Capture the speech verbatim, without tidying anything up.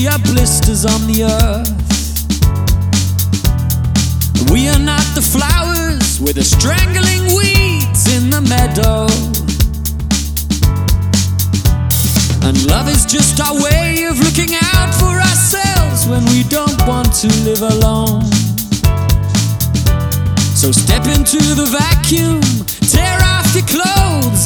we are blisters on the earth. We are not the flowers, we're the strangling weeds in the meadow. And love is just our way of looking out for ourselves when we don't want to live alone. So step into the vacuum, tear off your clothes